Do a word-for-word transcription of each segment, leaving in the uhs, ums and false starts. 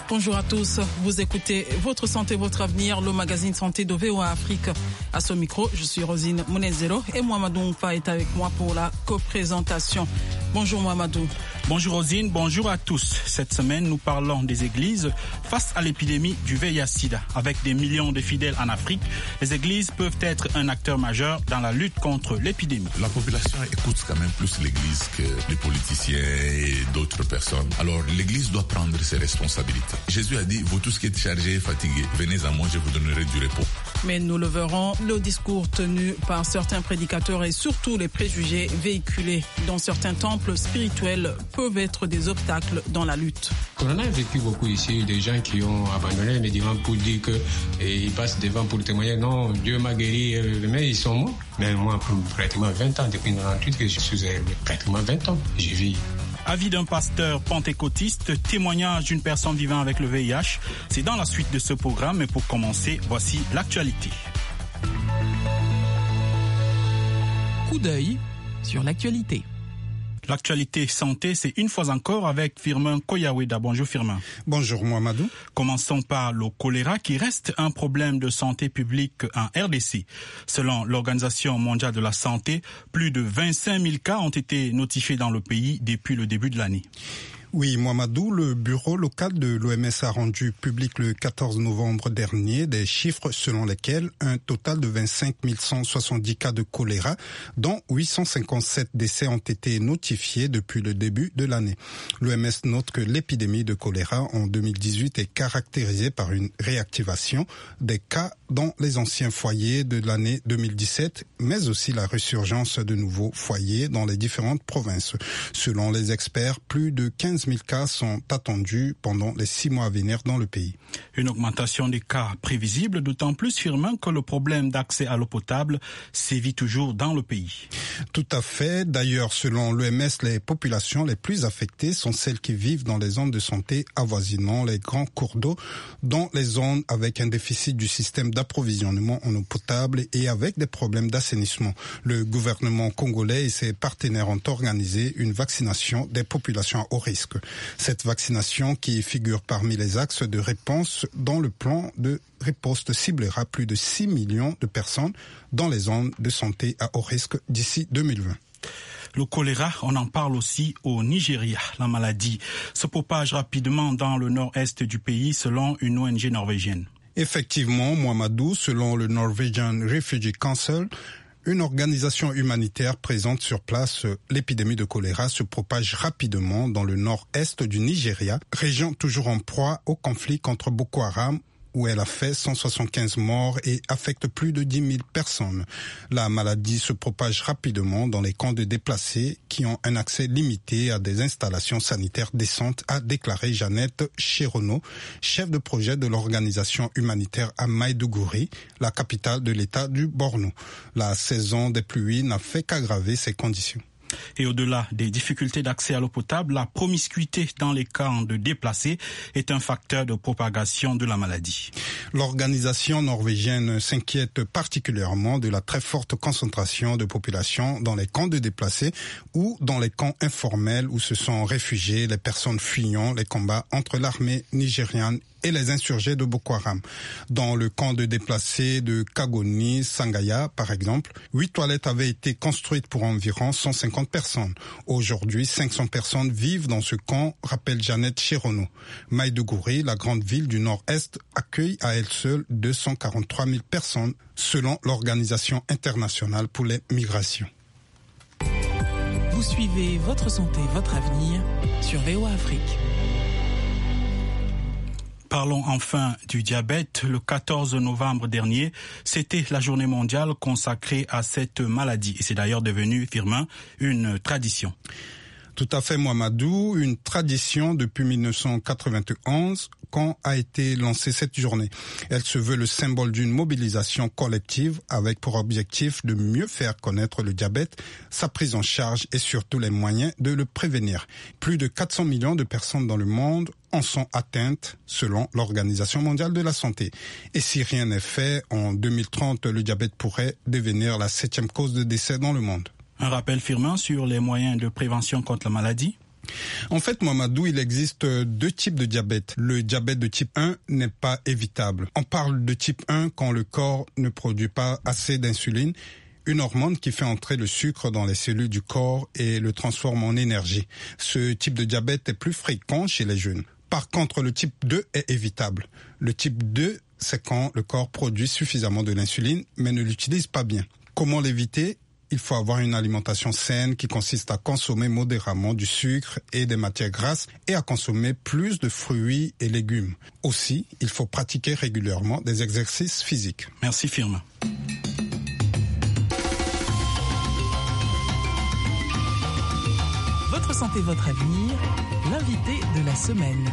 Bonjour à tous, vous écoutez Votre Santé, Votre Avenir, le magazine santé de V O A Afrique. À ce micro, je suis Rosine Mounezero et Mohamedou Mfa est avec moi pour la coprésentation. Bonjour Mohamedou. Bonjour Rosine, bonjour à tous. Cette semaine, nous parlons des églises face à l'épidémie du V I H sida. Avec des millions de fidèles en Afrique, les églises peuvent être un acteur majeur dans la lutte contre l'épidémie. La population écoute quand même plus l'église que les politiciens et d'autres personnes. Alors l'église doit prendre ses responsabilités. Jésus a dit, vous tous qui êtes chargés et fatigués, venez à moi, je vous donnerai du repos. Mais nous le verrons, le discours tenu par certains prédicateurs et surtout les préjugés véhiculés dans certains temples spirituels peuvent être des obstacles dans la lutte. On a vécu beaucoup ici, des gens qui ont abandonné les divans pour dire qu'ils passent devant pour témoigner. Non, Dieu m'a guéri, mais ils sont morts. Mais moi, pour pratiquement vingt ans, depuis mille neuf cent quatre-vingt-huit, que je suis pratiquement vingt ans, j'ai vécu. Avis d'un pasteur pentecôtiste, témoignage d'une personne vivant avec le V I H. C'est dans la suite de ce programme, mais pour commencer, voici l'actualité. Coup d'œil sur l'actualité. L'actualité santé, c'est une fois encore avec Firmin Koyaweda. Bonjour Firmin. Bonjour Mohamedou. Commençons par le choléra qui reste un problème de santé publique en R D C. Selon l'Organisation mondiale de la santé, plus de vingt-cinq mille cas ont été notifiés dans le pays depuis le début de l'année. Oui, Mohamedou, le bureau local de l'O M S a rendu public le quatorze novembre dernier des chiffres selon lesquels un total de vingt-cinq mille cent soixante-dix cas de choléra, dont huit cent cinquante-sept décès ont été notifiés depuis le début de l'année. L'O M S note que l'épidémie de choléra en deux mille dix-huit est caractérisée par une réactivation des cas dans les anciens foyers de l'année deux mille dix-sept, mais aussi la résurgence de nouveaux foyers dans les différentes provinces. Selon les experts, plus de quinze mille cas sont attendus pendant les six mois à venir dans le pays. Une augmentation des cas prévisible, d'autant plus Firmin que le problème d'accès à l'eau potable sévit toujours dans le pays. Tout à fait. D'ailleurs, selon l'O M S, les populations les plus affectées sont celles qui vivent dans les zones de santé avoisinant les grands cours d'eau, dans les zones avec un déficit du système d'approvisionnement en eau potable et avec des problèmes d'assainissement. Le gouvernement congolais et ses partenaires ont organisé une vaccination des populations à haut risque. Cette vaccination, qui figure parmi les axes de réponse dans le plan de riposte, ciblera plus de six millions de personnes dans les zones de santé à haut risque d'ici deux mille vingt. Le choléra, on en parle aussi au Nigeria. La maladie se propage rapidement dans le nord-est du pays selon une O N G norvégienne. Effectivement, Mohamedou, selon le Norwegian Refugee Council, une organisation humanitaire présente sur place, l'épidémie de choléra se propage rapidement dans le nord-est du Nigeria, région toujours en proie au conflit contre Boko Haram, où elle a fait cent soixante-quinze morts et affecte plus de dix mille personnes. La maladie se propage rapidement dans les camps de déplacés qui ont un accès limité à des installations sanitaires décentes, a déclaré Jeannette Cherono, chef de projet de l'organisation humanitaire à Maïdougouri, la capitale de l'État du Borno. La saison des pluies n'a fait qu'aggraver ces conditions. Et au-delà des difficultés d'accès à l'eau potable, la promiscuité dans les camps de déplacés est un facteur de propagation de la maladie. L'organisation norvégienne s'inquiète particulièrement de la très forte concentration de population dans les camps de déplacés ou dans les camps informels où se sont réfugiés les personnes fuyant les combats entre l'armée nigériane et les insurgés de Boko Haram. Dans le camp de déplacés de Kagoni, Sangaya, par exemple, huit toilettes avaient été construites pour environ cent cinquante personnes. Aujourd'hui, cinq cents personnes vivent dans ce camp, rappelle Jeannette Cherono. Maïdougouri, la grande ville du nord-est, accueille à elle seule deux cent quarante-trois mille personnes, selon l'Organisation internationale pour les migrations. Vous suivez Votre Santé, Votre Avenir sur V O A Afrique. Parlons enfin du diabète. Le quatorze novembre dernier, c'était la journée mondiale consacrée à cette maladie. Et c'est d'ailleurs devenu, Firmin, une tradition. Tout à fait, Mohamedou, une tradition depuis mille neuf cent quatre-vingt-onze quand a été lancée cette journée. Elle se veut le symbole d'une mobilisation collective avec pour objectif de mieux faire connaître le diabète, sa prise en charge et surtout les moyens de le prévenir. Plus de quatre cents millions de personnes dans le monde en sont atteintes selon l'Organisation mondiale de la santé. Et si rien n'est fait, en deux mille trente, le diabète pourrait devenir la septième cause de décès dans le monde. Un rappel, Firmin, sur les moyens de prévention contre la maladie? En fait, Mamadou, il existe deux types de diabète. Le diabète de type un n'est pas évitable. On parle de type un quand le corps ne produit pas assez d'insuline, une hormone qui fait entrer le sucre dans les cellules du corps et le transforme en énergie. Ce type de diabète est plus fréquent chez les jeunes. Par contre, le type deux est évitable. Le type deux, c'est quand le corps produit suffisamment de l'insuline, mais ne l'utilise pas bien. Comment l'éviter ? Il faut avoir une alimentation saine qui consiste à consommer modérément du sucre et des matières grasses et à consommer plus de fruits et légumes. Aussi, il faut pratiquer régulièrement des exercices physiques. Merci Firmin. Votre santé, votre avenir, l'invité de la semaine.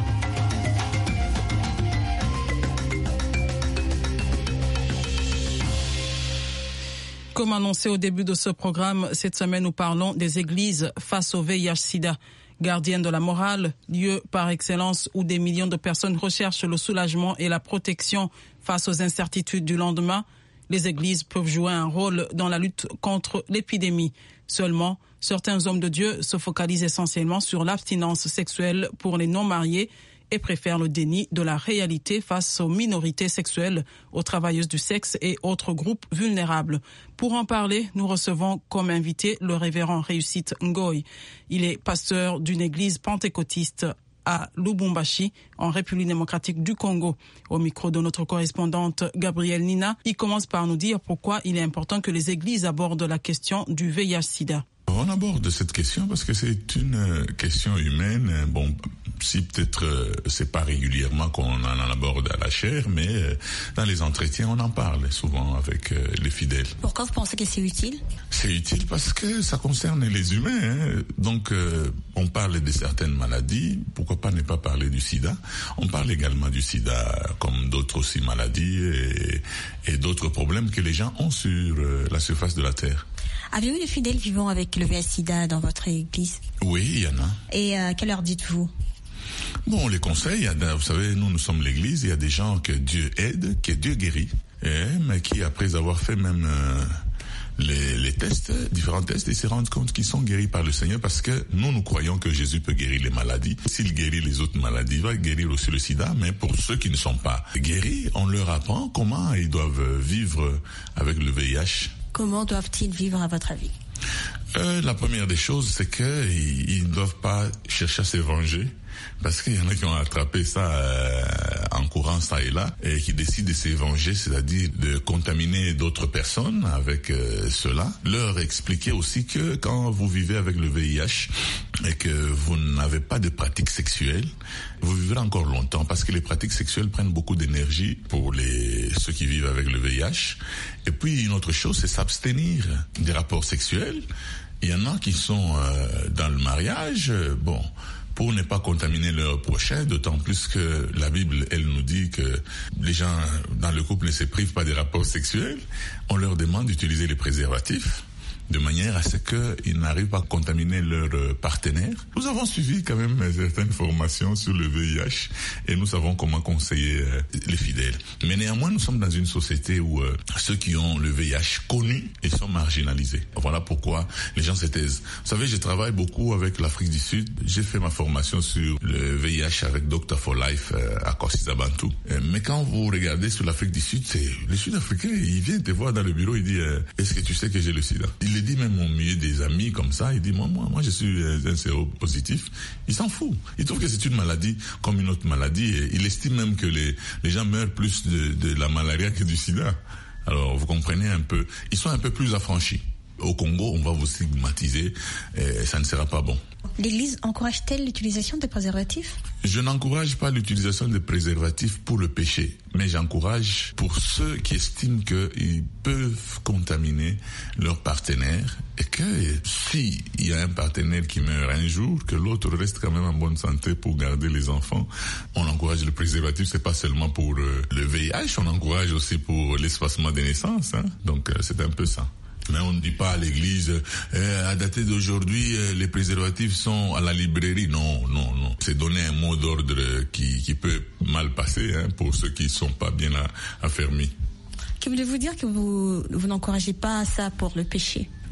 Comme annoncé au début de ce programme, cette semaine, nous parlons des églises face au V I H sida. Gardiennes de la morale, lieu par excellence où des millions de personnes recherchent le soulagement et la protection face aux incertitudes du lendemain, les églises peuvent jouer un rôle dans la lutte contre l'épidémie. Seulement, certains hommes de Dieu se focalisent essentiellement sur l'abstinence sexuelle pour les non-mariés et préfèrent le déni de la réalité face aux minorités sexuelles, aux travailleuses du sexe et autres groupes vulnérables. Pour en parler, nous recevons comme invité le révérend Réussite Ngoy. Il est pasteur d'une église pentecôtiste à Lubumbashi, en République démocratique du Congo. Au micro de notre correspondante Gabrielle Nina, il commence par nous dire pourquoi il est important que les églises abordent la question du V I H sida. On aborde cette question parce que c'est une question humaine. Bon, si peut-être euh, c'est pas régulièrement qu'on en aborde à la chaire, mais euh, dans les entretiens, on en parle souvent avec euh, les fidèles. Pourquoi vous pensez que c'est utile ? C'est utile parce que ça concerne les humains. Hein. Donc, euh, on parle de certaines maladies. Pourquoi pas ne pas parler du sida ? On parle également du sida comme d'autres aussi maladies et, et d'autres problèmes que les gens ont sur euh, la surface de la Terre. Avez-vous des fidèles vivant avec le V I H sida dans votre église ? Oui, il y en a. Et à euh, quelle heure dites-vous ? Bon, on les conseille. Vous savez, nous, nous sommes l'église. Il y a des gens que Dieu aide, que Dieu guérit, et, mais qui, après avoir fait même euh, les, les tests, différents tests, ils se rendent compte qu'ils sont guéris par le Seigneur parce que nous, nous croyons que Jésus peut guérir les maladies. S'il guérit les autres maladies, il va guérir aussi le sida. Mais pour ceux qui ne sont pas guéris, on leur apprend comment ils doivent vivre avec le V I H. Comment doivent-ils vivre à votre avis ? euh, La première des choses, c'est qu'ils ne doivent pas chercher à se venger. Parce qu'il y en a qui ont attrapé ça euh, en courant ça et là, et qui décident de se venger, c'est-à-dire de contaminer d'autres personnes avec euh, cela. Leur expliquer aussi que quand vous vivez avec le V I H et que vous n'avez pas de pratiques sexuelles, vous vivrez encore longtemps parce que les pratiques sexuelles prennent beaucoup d'énergie pour les ceux qui vivent avec le V I H. Et puis une autre chose, c'est s'abstenir des rapports sexuels. Il y en a qui sont euh, dans le mariage, euh, bon, pour ne pas contaminer leur prochain, d'autant plus que la Bible, elle nous dit que les gens dans le couple ne se privent pas des rapports sexuels. On leur demande d'utiliser les préservatifs de manière à ce qu'ils n'arrivent pas à contaminer leur partenaire. Nous avons suivi quand même certaines formations sur le V I H et nous savons comment conseiller euh, les fidèles. Mais néanmoins, nous sommes dans une société où euh, ceux qui ont le V I H connu, ils sont marginalisés. Voilà pourquoi les gens se taisent. Vous savez, je travaille beaucoup avec l'Afrique du Sud. J'ai fait ma formation sur le V I H avec Doctor for Life euh, à Kossizabantu. Euh, mais quand vous regardez sur l'Afrique du Sud, c'est les Sud-Africains, ils viennent te voir dans le bureau, ils disent euh, « Est-ce que tu sais que j'ai le sida ?» Il le dit même au milieu des amis comme ça, il dit moi moi moi je suis un séropositif. Il s'en fout. Il trouve que c'est une maladie comme une autre maladie et il estime même que les les gens meurent plus de de la malaria que du sida. Alors vous comprenez un peu, ils sont un peu plus affranchis. Au Congo, on va vous stigmatiser et ça ne sera pas bon. L'Église encourage-t-elle l'utilisation des préservatifs ? Je n'encourage pas l'utilisation des préservatifs pour le péché, mais j'encourage pour ceux qui estiment qu'ils peuvent contaminer leur partenaire et que si il y a un partenaire qui meurt un jour, que l'autre reste quand même en bonne santé pour garder les enfants. On encourage le préservatif, c'est pas seulement pour euh, le V I H, on encourage aussi pour l'espacement des naissances, hein. Donc euh, c'est un peu ça. Mais on ne dit pas à l'église, euh, à dater d'aujourd'hui, euh, les préservatifs sont à la librairie. Non, non, non. C'est donner un mot d'ordre qui, qui peut mal passer hein, pour ceux qui ne sont pas bien affermis. Que voulez-vous dire que vous, vous n'encouragez pas ça pour le péché ?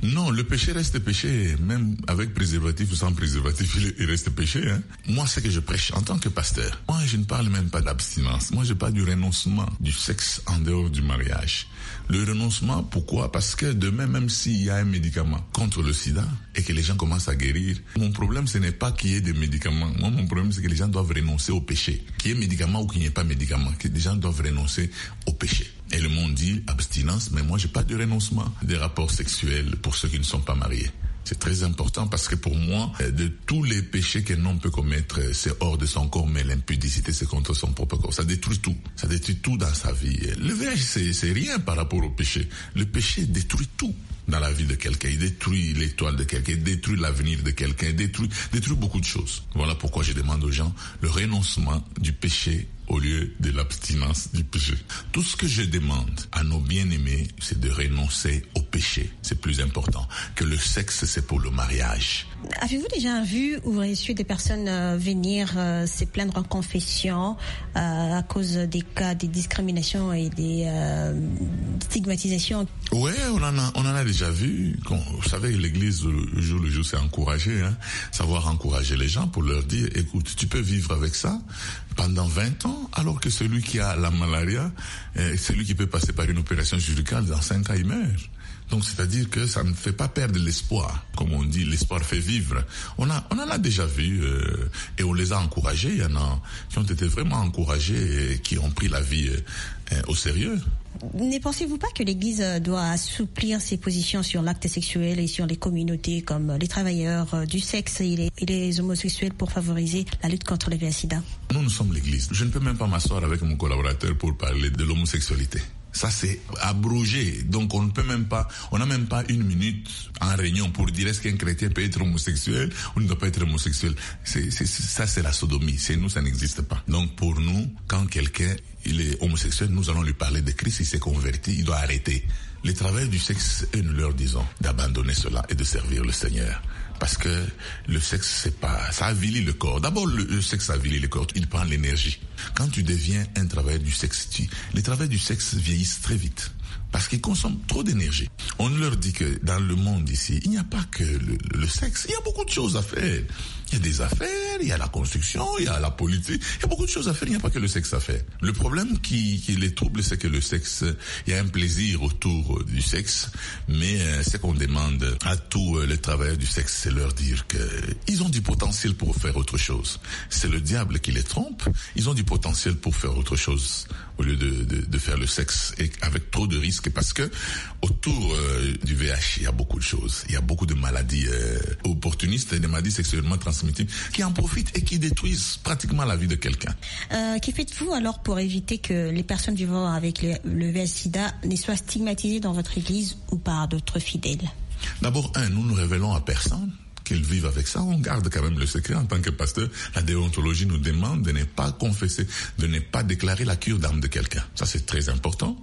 Non, le péché reste péché, même avec préservatif ou sans préservatif, il reste péché. Hein. Moi, c'est que je prêche en tant que pasteur. Moi, je ne parle même pas d'abstinence. Moi, je parle du renoncement du sexe en dehors du mariage. Le renoncement, pourquoi? Parce que demain, même s'il y a un médicament contre le sida et que les gens commencent à guérir, mon problème, ce n'est pas qu'il y ait des médicaments. Moi, mon problème, c'est que les gens doivent renoncer au péché. Qu'il y ait médicament ou qu'il n'y ait pas médicament, que les gens doivent renoncer au péché. Et le monde dit abstinence, mais moi, j'ai pas de renoncement des rapports sexuels pour ceux qui ne sont pas mariés. C'est très important parce que pour moi, de tous les péchés qu'un homme peut commettre, c'est hors de son corps, mais l'impudicité, c'est contre son propre corps. Ça détruit tout. Ça détruit tout dans sa vie. Le V I H, c'est, c'est rien par rapport au péché. Le péché détruit tout dans la vie de quelqu'un. Il détruit l'étoile de quelqu'un, il détruit l'avenir de quelqu'un, il détruit, détruit beaucoup de choses. Voilà pourquoi je demande aux gens le renoncement du péché au lieu de l'abstinence du péché. Tout ce que je demande à nos bien-aimés, c'est de renoncer au péché. C'est plus important que le sexe, c'est pour le mariage. Avez-vous déjà vu ou reçu des personnes euh, venir euh, se plaindre en confession euh, à cause des cas de discrimination et des euh, stigmatisations? Ouais, on en a, on en a déjà vu. Vous savez, l'Église, le jour le jour, c'est encourager, hein, savoir encourager les gens pour leur dire, écoute, tu peux vivre avec ça pendant vingt ans, alors que celui qui a la malaria, euh, celui qui peut passer par une opération chirurgicale, dans cinq ans, il meurt. Donc, c'est-à-dire que ça ne fait pas perdre l'espoir. Comme on dit, l'espoir fait vivre. On a, on en a déjà vu, euh, et on les a encouragés. Il y en a qui ont été vraiment encouragés et qui ont pris la vie euh, au sérieux. Ne pensez-vous pas que l'Église doit assouplir ses positions sur l'acte sexuel et sur les communautés comme les travailleurs du sexe et les, et les homosexuels pour favoriser la lutte contre le V I H sida? Nous, nous sommes l'Église. Je ne peux même pas m'asseoir avec mon collaborateur pour parler de l'homosexualité. Ça, c'est abrogé. Donc, on ne peut même pas, on n'a même pas une minute en réunion pour dire est-ce qu'un chrétien peut être homosexuel ou ne doit pas être homosexuel. C'est, c'est, ça, c'est la sodomie. Chez nous, ça n'existe pas. Donc, pour nous, quand quelqu'un, il est homosexuel, nous allons lui parler de Christ, il s'est converti, il doit arrêter. Les travailleurs du sexe, et nous leur disons d'abandonner cela et de servir le Seigneur. Parce que le sexe, c'est pas, ça avilit le corps. D'abord, le, le sexe avilit le corps. Il prend l'énergie. Quand tu deviens un travailleur du sexe, tu, les travailleurs du sexe vieillissent très vite. Parce qu'ils consomment trop d'énergie. On leur dit que dans le monde ici, il n'y a pas que le, le sexe. Il y a beaucoup de choses à faire. Il y a des affaires, il y a la construction, il y a la politique. Il y a beaucoup de choses à faire. Il n'y a pas que le sexe à faire. Le problème qui, qui les trouble, c'est que le sexe, il y a un plaisir autour du sexe. Mais euh, ce qu'on demande à tous euh, les travailleurs du sexe, c'est leur dire que ils ont du potentiel pour faire autre chose. C'est le diable qui les trompe. Ils ont du potentiel pour faire autre chose au lieu de, de, de faire le sexe et avec trop de risques. Parce que autour euh, du V I H, il y a beaucoup de choses. Il y a beaucoup de maladies euh, opportunistes et des maladies sexuellement transmissibles qui en profitent et qui détruisent pratiquement la vie de quelqu'un. Euh, que faites-vous alors pour éviter que les personnes vivant avec le, le V I H sida ne soient stigmatisées dans votre église ou par d'autres fidèles? D'abord, un, nous ne révélons à personne qu'ils vivent avec ça. On garde quand même le secret en tant que pasteur. La déontologie nous demande de ne pas confesser, de ne pas déclarer la cure d'âme de quelqu'un. Ça, c'est très important.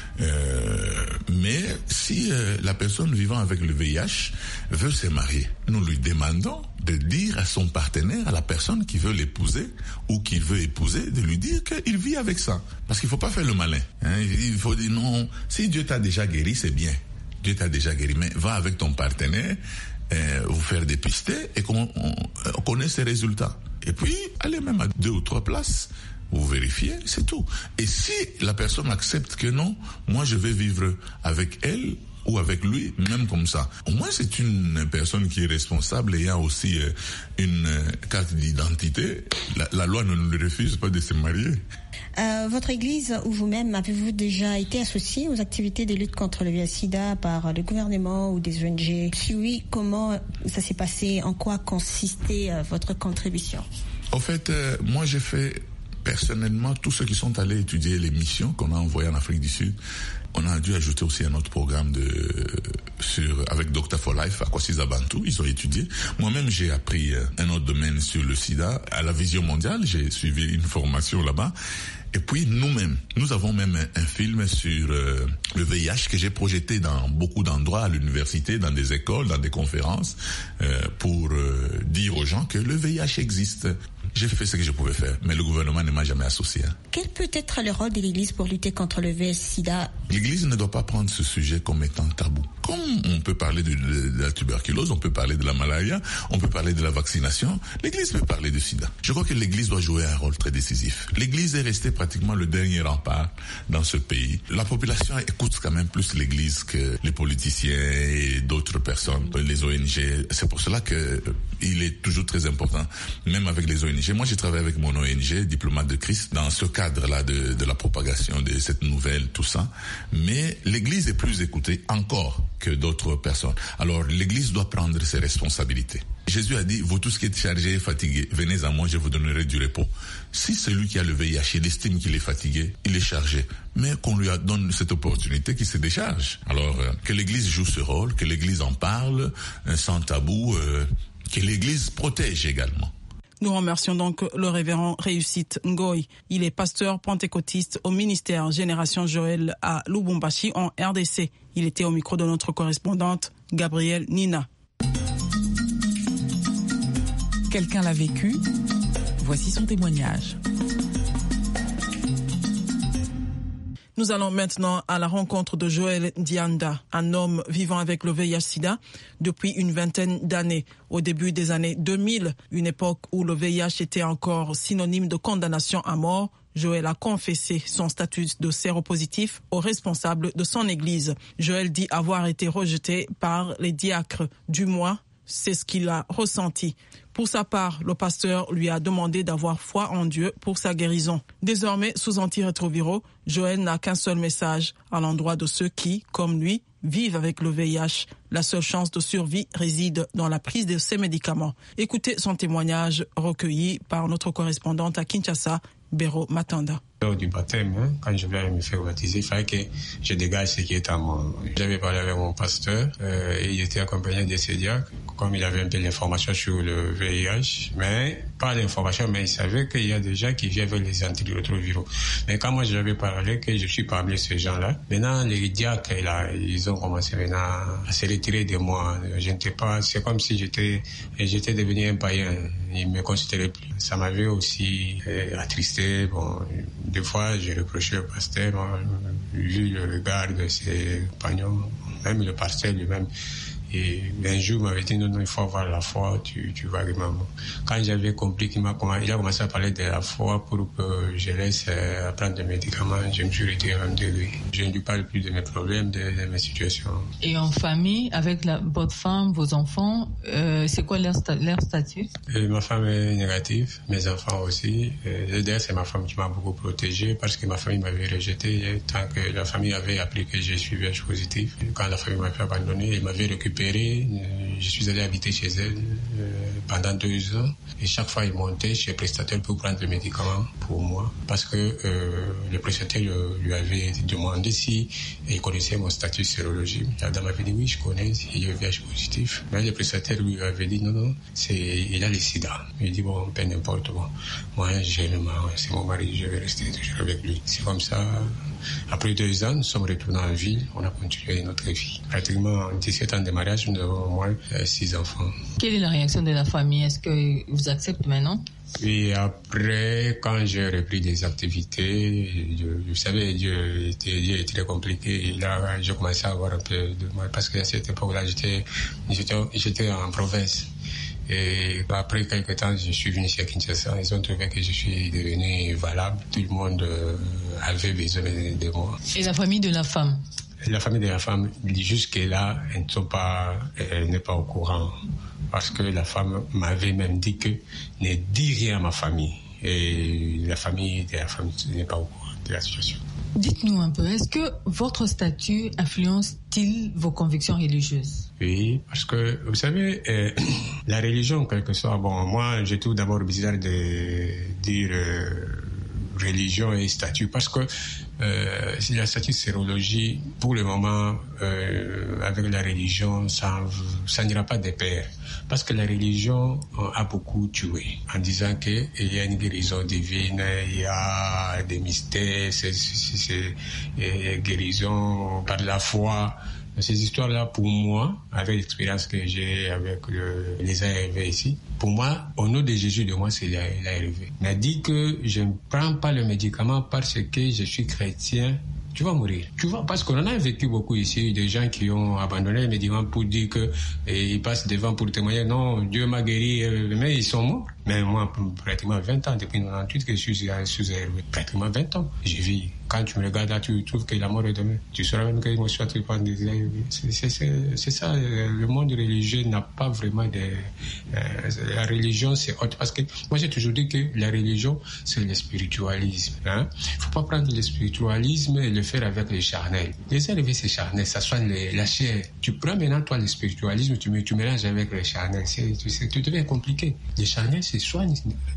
Euh, mais si euh, la personne vivant avec le V I H veut se marier, nous lui demandons de dire à son partenaire, à la personne qui veut l'épouser ou qui veut épouser, de lui dire qu'il vit avec ça. Parce qu'il ne faut pas faire le malin. Hein. Il faut dire non, si Dieu t'a déjà guéri, c'est bien. Dieu t'a déjà guéri, mais va avec ton partenaire, euh, vous faire dépister et qu'on on, on connaît ses résultats. Et puis, allez même à deux ou trois places, vous vérifiez, c'est tout. Et si la personne accepte que non, moi je vais vivre avec elle ou avec lui, même comme ça. Au moins, c'est une personne qui est responsable ayant aussi euh, une euh, carte d'identité. La, la loi ne nous refuse pas de se marier. Euh, votre église ou vous-même, avez-vous déjà été associé aux activités de lutte contre le V I H sida par le gouvernement ou des O N G? Si oui, comment ça s'est passé? En quoi consistait euh, votre contribution? En fait, euh, moi j'ai fait personnellement tous ceux qui sont allés étudier les missions qu'on a envoyées en Afrique du Sud. On a dû ajouter aussi un autre programme de sur avec Doctor for Life à Kwasi Zabantou. Ils ont étudié. Moi-même, j'ai appris un autre domaine sur le sida à la Vision mondiale. J'ai suivi une formation là-bas. Et puis nous-mêmes, nous avons même un film sur euh, le V I H que j'ai projeté dans beaucoup d'endroits, à l'université, dans des écoles, dans des conférences, euh, pour euh, dire aux gens que le V I H existe. J'ai fait ce que je pouvais faire, mais le gouvernement ne m'a jamais associé. Hein. Quel peut être le rôle de l'Église pour lutter contre le V I H-Sida? L'Église ne doit pas prendre ce sujet comme étant tabou. Comme on peut parler de, de, de la tuberculose, on peut parler de la malaria, on peut parler de la vaccination, l'Église peut parler de sida. Je crois que l'Église doit jouer un rôle très décisif. L'Église est restée pratiquement le dernier rempart dans ce pays. La population écoute quand même plus l'Église que les politiciens et d'autres personnes, les O N G. C'est pour cela que euh, il est toujours très important, même avec les O N G. Moi, j'ai travaillé avec mon O N G, Diplomate de Christ, dans ce cadre-là de, de la propagation de cette nouvelle, tout ça. Mais l'Église est plus écoutée encore que d'autres personnes. Alors, l'Église doit prendre ses responsabilités. Jésus a dit, vous tous qui êtes chargés et fatigués, venez à moi, je vous donnerai du repos. Si celui qui a le V I H, il estime qu'il est fatigué, il est chargé, mais qu'on lui donne cette opportunité qu'il se décharge. Alors, euh, que l'Église joue ce rôle, que l'Église en parle, euh, sans tabou, euh, que l'Église protège également. Nous remercions donc le révérend Réussite Ngoy. Il est pasteur pentecôtiste au ministère Génération Joël à Lubumbashi en R D C. Il était au micro de notre correspondante Gabrielle Nina. Quelqu'un l'a vécu. Voici son témoignage. Nous allons maintenant à la rencontre de Joël Dianda, un homme vivant avec le V I H-Sida depuis une vingtaine d'années. Au début des années deux mille, une époque où le V I H était encore synonyme de condamnation à mort, Joël a confessé son statut de séropositif aux responsables de son église. Joël dit avoir été rejeté par les diacres. Du moins, c'est ce qu'il a ressenti. Pour sa part, le pasteur lui a demandé d'avoir foi en Dieu pour sa guérison. Désormais, sous antirétroviraux, Joël n'a qu'un seul message à l'endroit de ceux qui, comme lui, vivent avec le V I H. La seule chance de survie réside dans la prise de ces médicaments. Écoutez son témoignage recueilli par notre correspondante à Kinshasa, Béro Matanda. Lors du baptême, hein, quand je voulais me faire baptiser, il fallait que je dégage ce qui est à moi. J'avais parlé avec mon pasteur euh, et il était accompagné de ses diacres, comme il avait un peu d'informations sur le V I H, mais pas d'informations, mais il savait qu'il y a des gens qui vivent avec les antirétroviraux. Mais quand moi j'avais parlé que je suis parmi ces gens-là, maintenant les diacres, là, ils ont commencé maintenant à se retirer de moi. Je n'étais pas, c'est comme si j'étais, j'étais devenu un païen. Ils me considéraient plus. Ça m'avait aussi euh, attristé. Bon, des fois, j'ai reproché au pasteur, bon, vu le regard de ses compagnons, même le pasteur lui-même. Et un jour, il m'avait dit, non, non, il faut avoir la foi, tu, tu vas vraiment. Quand j'avais compris qu'il m'a, il a commencé à parler de la foi pour que je laisse euh, prendre des médicaments, je me suis retiré même de lui. Je ne lui parle plus de mes problèmes, de, de mes situations. Et en famille, avec la, votre femme, vos enfants, euh, c'est quoi leur, sta- leur statut? Et ma femme est négative, mes enfants aussi. Et d'ailleurs, c'est ma femme qui m'a beaucoup protégé parce que ma famille m'avait rejeté tant que la famille avait appris que je suis V I H positif. Quand la famille m'avait abandonné, elle m'avait récupéré. Je suis allé habiter chez elle euh, pendant deux ans et chaque fois il montait chez le prestataire pour prendre des médicaments pour moi parce que euh, le prestataire lui avait demandé si il connaissait mon statut sérologique. La dame avait dit oui, je connais, il est V I H positif. Mais le prestataire lui avait dit non, non, c'est, il a le sida. Il dit bon, peu n'importe quoi. Moi, j'ai le mari, c'est mon mari, je vais rester toujours avec lui. C'est comme ça. Après deux ans, nous sommes retournés en ville, on a continué notre vie. Pratiquement dix-sept ans de mariage, nous avons au moins euh, six enfants. Quelle est la réaction de la famille? Est-ce qu'ils vous acceptent maintenant? Et après, quand j'ai repris des activités, je, vous savez, Dieu était, Dieu était très compliqué. Et là, j'ai commencé à avoir un peu de mal parce qu'à cette époque-là, j'étais, j'étais, j'étais en province. Et après quelques temps, je suis venu ici à Kinshasa. Ils ont trouvé que je suis devenu valable. Tout le monde euh, avait besoin de, de moi. Et la famille de la femme? La famille de la femme, jusque-là, elles ne sont pas, elle n'est pas au courant. Parce que la femme m'avait même dit que ne dis rien à ma famille. Et la famille de la femme n'est pas au courant de la situation. Dites-nous un peu, est-ce que votre statut influence-t-il vos convictions religieuses? Oui, parce que, vous savez, euh, la religion, quel que soit, bon, moi, j'ai tout d'abord bizarre de dire euh, religion et statut, parce que euh, si la statut sérologie, pour le moment, euh, avec la religion, ça, ça n'ira pas de pair. Parce que la religion a beaucoup tué en disant qu'il y a une guérison divine, il y a des mystères, c'est, c'est, c'est, c'est guérison par la foi. Ces histoires-là, pour moi, avec l'expérience que j'ai avec le, les A R V ici, pour moi, au nom de Jésus, de moi, c'est l'A R V. Mais dit que je ne prends pas le médicament parce que je suis chrétien, tu vas mourir. Tu vois, parce qu'on en a vécu beaucoup ici, des gens qui ont abandonné les médicaments pour dire que et ils passent devant pour témoigner, non, Dieu m'a guéri, mais ils sont morts. Mais moi, pratiquement vingt ans, depuis quatre-vingt-dix que je suis sous A R V, pratiquement vingt ans, je vis. Quand tu me regardes là, tu trouves que la mort est demain. Tu sauras même que moi, je suis en des A R V. C'est, c'est, c'est, c'est ça, le monde religieux n'a pas vraiment de... Euh, la religion, c'est autre. Parce que moi, j'ai toujours dit que la religion, c'est le spiritualisme. Il hein? ne faut pas prendre le spiritualisme et le faire avec les charnels. Les A R V, c'est charnel, ça soigne les, la chair. Tu prends maintenant, toi, le spiritualisme, tu, tu mélanges avec les charnels. C'est, tu, c'est, tu deviens compliqué. Les charnels, c'est soigne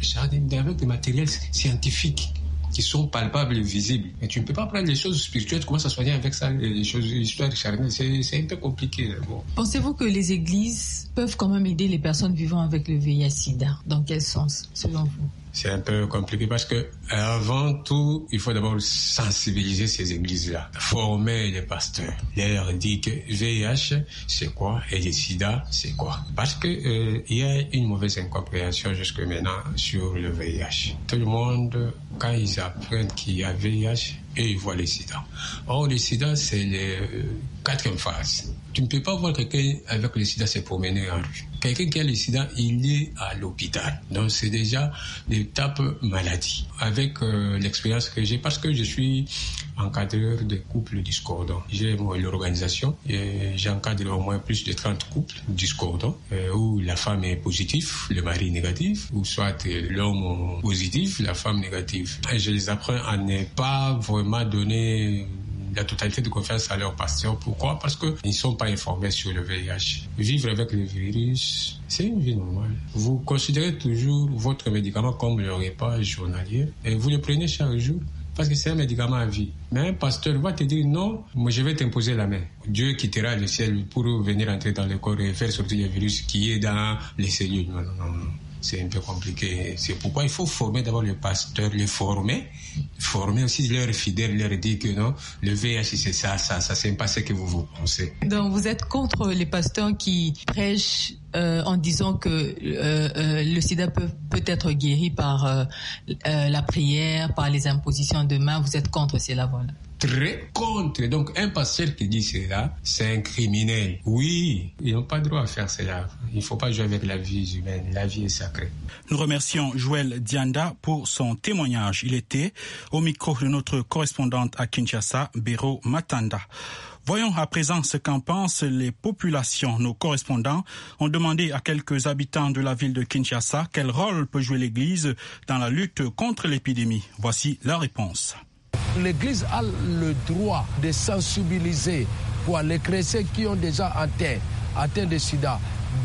avec des matériels scientifiques qui sont palpables et visibles. Et tu ne peux pas prendre les choses spirituelles, tu commences à soigner avec ça, les choses, l'histoire charnelle. C'est, c'est un peu compliqué. Bon. Pensez-vous que les églises peuvent quand même aider les personnes vivant avec le V I H sida? Dans quel sens, selon vous? C'est un peu compliqué parce que, avant tout, il faut d'abord sensibiliser ces églises-là, former les pasteurs, leur dire que V I H, c'est quoi, et le sida, c'est quoi. Parce que, euh, il y a une mauvaise incompréhension jusque maintenant sur le V I H. Tout le monde, quand ils apprennent qu'il y a V I H, et ils voient le sida. Or, le sida, c'est la euh, quatrième phase. Tu ne peux pas voir quelqu'un avec le sida se promener en rue. Quelqu'un qui a le sida, il est à l'hôpital. Donc, c'est déjà l'étape maladie. Avec euh, l'expérience que j'ai, parce que je suis encadreur de couples discordants. J'ai moi, l'organisation et j'encadre au moins plus de trente couples discordants euh, où la femme est positive, le mari est négatif, ou soit euh, l'homme positif, la femme négative. Et je les apprends à ne pas vraiment donner la totalité de confiance à leur pasteur. Pourquoi? Parce qu'ils ne sont pas informés sur le V I H. Vivre avec le virus, c'est une vie normale. Vous considérez toujours votre médicament comme le repas journalier et vous le prenez chaque jour parce que c'est un médicament à vie. Mais un pasteur va te dire non, moi je vais t'imposer la main. Dieu quittera le ciel pour venir entrer dans le corps et faire sortir le virus qui est dans les cellules. Non, non, non. C'est un peu compliqué. C'est pourquoi il faut former d'abord les pasteurs, les former, former aussi leurs fidèles, leur dire que non, le V I H c'est ça, ça, ça, c'est pas ce que vous vous pensez. Donc vous êtes contre les pasteurs qui prêchent euh, en disant que euh, euh, le sida peut, peut être guéri par euh, euh, la prière, par les impositions de main. Vous êtes contre cela, voilà. Très contre. Donc, un pasteur qui dit cela, c'est un criminel. Oui, ils n'ont pas le droit à faire cela. Il ne faut pas jouer avec la vie humaine. La vie est sacrée. Nous remercions Joël Dianda pour son témoignage. Il était au micro de notre correspondante à Kinshasa, Béro Matanda. Voyons à présent ce qu'en pensent les populations. Nos correspondants ont demandé à quelques habitants de la ville de Kinshasa quel rôle peut jouer l'Église dans la lutte contre l'épidémie. Voici leur réponse. L'Église a le droit de sensibiliser pour les chrétiens qui ont déjà atteint, atteint de sida,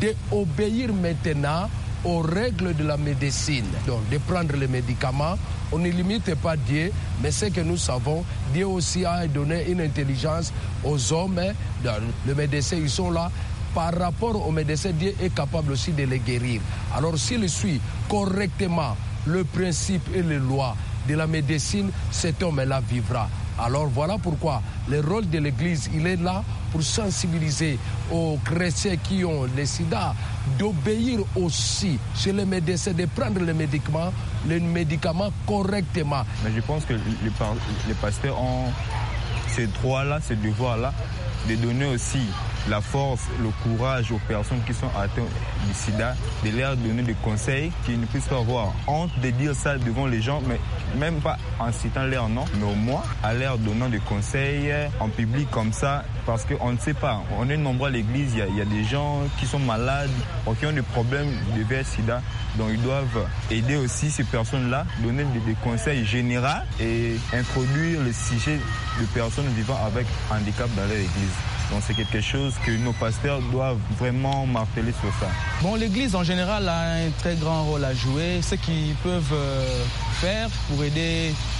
d'obéir maintenant aux règles de la médecine. Donc, de prendre les médicaments, on ne limite pas Dieu, mais ce que nous savons, Dieu aussi a donné une intelligence aux hommes. Les médecins, ils sont là. Par rapport aux médecins, Dieu est capable aussi de les guérir. Alors, s'il suit correctement le principe et les lois de la médecine, cet homme-là vivra. Alors voilà pourquoi le rôle de l'Église, il est là pour sensibiliser aux chrétiens qui ont le sida, d'obéir aussi chez les médecins, de prendre les médicaments, les médicaments correctement. Mais je pense que les, par- les pasteurs ont ces droits-là, ces devoirs-là, de donner aussi la force, le courage aux personnes qui sont atteintes du sida, de leur donner des conseils, qu'ils ne puissent pas avoir honte de dire ça devant les gens, mais même pas en citant leur nom, mais au moins à leur donnant des conseils en public comme ça, parce qu'on ne sait pas, on est nombreux à l'église, il y, y a des gens qui sont malades, ou qui ont des problèmes de V I H sida, donc ils doivent aider aussi ces personnes-là, donner des, des conseils généraux et introduire le sujet de personnes vivant avec handicap dans leur église. Donc c'est quelque chose que nos pasteurs doivent vraiment marteler sur ça. Bon, l'Église en général a un très grand rôle à jouer. Ce qu'ils peuvent euh, faire pour aider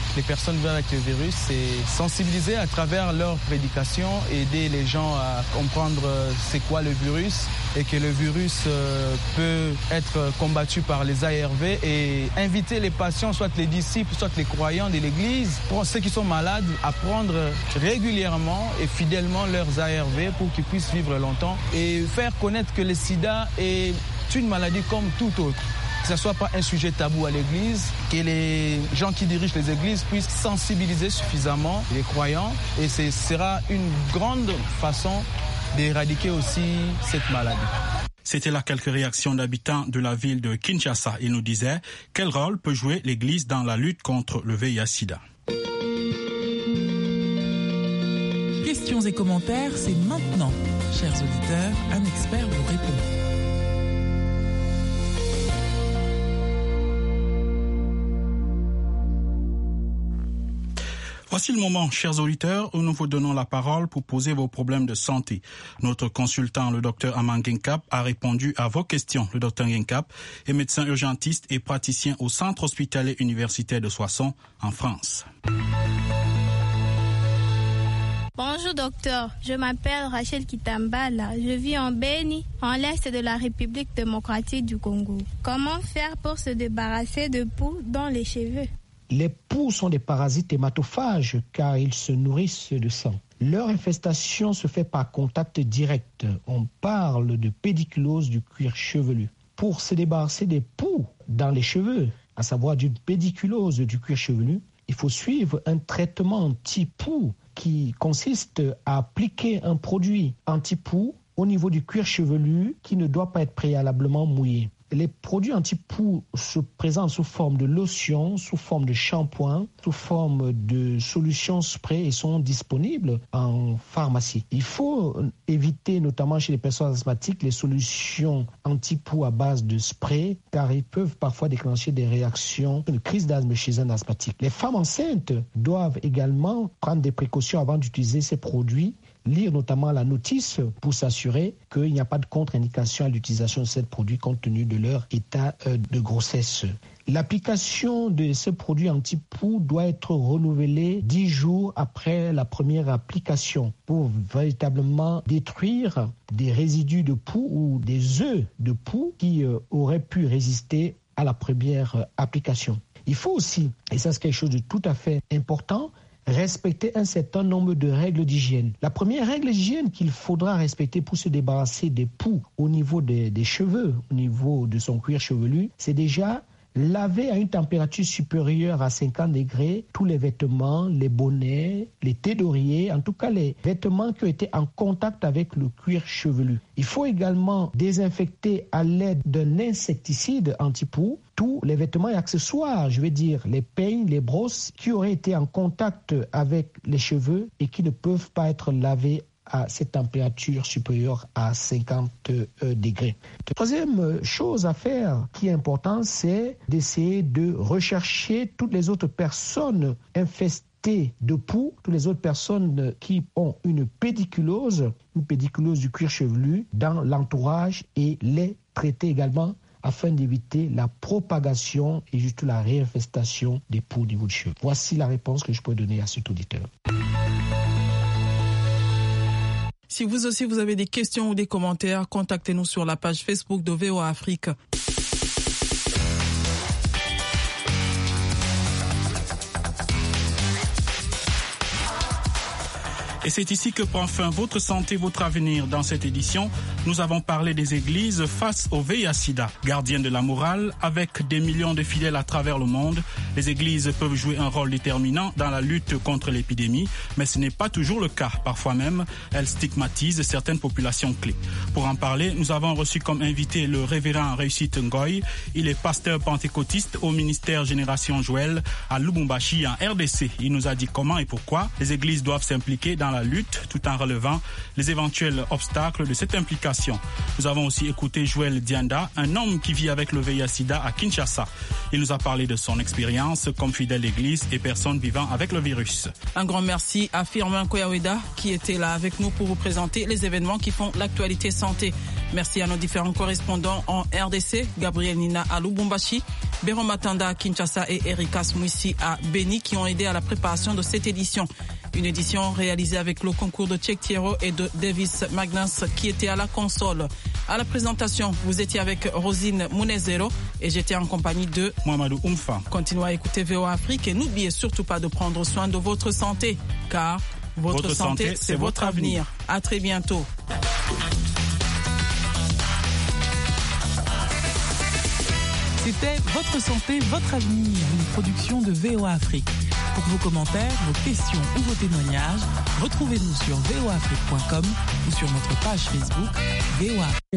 les personnes vivant avec le virus, c'est sensibiliser à travers leurs prédications, aider les gens à comprendre c'est quoi le virus et que le virus euh, peut être combattu par les A R V et inviter les patients, soit les disciples, soit les croyants de l'Église, pour ceux qui sont malades, à prendre régulièrement et fidèlement leurs A R V pour qu'ils puissent vivre longtemps et faire connaître que le sida est une maladie comme toute autre. Que ce ne soit pas un sujet tabou à l'Église, que les gens qui dirigent les églises puissent sensibiliser suffisamment les croyants et ce sera une grande façon d'éradiquer aussi cette maladie. C'était là quelques réactions d'habitants de la ville de Kinshasa. Ils nous disaient quel rôle peut jouer l'Église dans la lutte contre le V I H sida. Questions et commentaires, c'est maintenant. Chers auditeurs, un expert vous répond. Voici le moment, chers auditeurs, où nous vous donnons la parole pour poser vos problèmes de santé. Notre consultant, le docteur Aman Genkap, a répondu à vos questions. Le docteur Genkap est médecin urgentiste et praticien au Centre hospitalier universitaire de Soissons, en France. Bonjour docteur, je m'appelle Rachel Kitambala, je vis en Béni, en l'est de la République démocratique du Congo. Comment faire pour se débarrasser de poux dans les cheveux ? Les poux sont des parasites hématophages car ils se nourrissent de sang. Leur infestation se fait par contact direct. On parle de pédiculose du cuir chevelu. Pour se débarrasser des poux dans les cheveux, à savoir d'une pédiculose du cuir chevelu, il faut suivre un traitement anti-poux qui consiste à appliquer un produit anti-poux au niveau du cuir chevelu qui ne doit pas être préalablement mouillé. Les produits anti-poux se présentent sous forme de lotion, sous forme de shampoing, sous forme de solutions spray et sont disponibles en pharmacie. Il faut éviter, notamment chez les personnes asthmatiques, les solutions anti-poux à base de spray, car ils peuvent parfois déclencher des réactions, une crise d'asthme chez un asthmatique. Les femmes enceintes doivent également prendre des précautions avant d'utiliser ces produits, lire notamment la notice pour s'assurer qu'il n'y a pas de contre-indication à l'utilisation de ces produits compte tenu de leur état de grossesse. L'application de ce produit anti-poux doit être renouvelée dix jours après la première application pour véritablement détruire des résidus de poux ou des œufs de poux qui auraient pu résister à la première application. Il faut aussi, et ça c'est quelque chose de tout à fait important, respecter un certain nombre de règles d'hygiène. La première règle d'hygiène qu'il faudra respecter pour se débarrasser des poux au niveau des, des cheveux, au niveau de son cuir chevelu, c'est déjà laver à une température supérieure à cinquante degrés tous les vêtements, les bonnets, les thés d'oreiller, en tout cas les vêtements qui ont été en contact avec le cuir chevelu. Il faut également désinfecter à l'aide d'un insecticide anti-poux tous les vêtements et accessoires, je veux dire les peignes, les brosses qui auraient été en contact avec les cheveux et qui ne peuvent pas être lavés à cette température supérieure à cinquante degrés. La troisième chose à faire qui est importante, c'est d'essayer de rechercher toutes les autres personnes infestées de poux, toutes les autres personnes qui ont une pédiculose, une pédiculose du cuir chevelu dans l'entourage et les traiter également afin d'éviter la propagation et juste la réinfestation des poux au niveau du cheveu. Voici la réponse que je peux donner à cet auditeur. Si vous aussi vous avez des questions ou des commentaires, contactez-nous sur la page Facebook de V O A Afrique. Et c'est ici que prend fin votre santé, votre avenir. Dans cette édition, nous avons parlé des églises face au V I H sida. Gardiennes de la morale, avec des millions de fidèles à travers le monde, les églises peuvent jouer un rôle déterminant dans la lutte contre l'épidémie, mais ce n'est pas toujours le cas. Parfois même, elles stigmatisent certaines populations clés. Pour en parler, nous avons reçu comme invité le révérend Réussite Ngoy. Il est pasteur pentecôtiste au ministère Génération Joël à Lubumbashi en R D C. Il nous a dit comment et pourquoi les églises doivent s'impliquer dans dans la lutte tout en relevant les éventuels obstacles de cette implication. Nous avons aussi écouté Joël Dianda, un homme qui vit avec le V I H-Sida à Kinshasa. Il nous a parlé de son expérience comme fidèle d'église et personne vivant avec le virus. Un grand merci à Firmin Koyaweda qui était là avec nous pour vous présenter les événements qui font l'actualité santé. Merci à nos différents correspondants en R D C, Gabriel Nina à Lubumbashi, Béron Matanda à Kinshasa et Erika Smouissi à Beni qui ont aidé à la préparation de cette édition. Une édition réalisée avec le concours de Tchèque Thiero et de Davis Magnus qui était à la console. À la présentation, vous étiez avec Rosine Munezero et j'étais en compagnie de Mohamedou Oumfa. Continuez à écouter V O A Afrique et n'oubliez surtout pas de prendre soin de votre santé, car votre, votre santé, santé c'est votre avenir. avenir. À très bientôt. C'était Votre santé, votre avenir, une production de V O A Afrique. Pour vos commentaires, vos questions ou vos témoignages, retrouvez-nous sur v o afrique point com ou sur notre page Facebook V O A Afrique.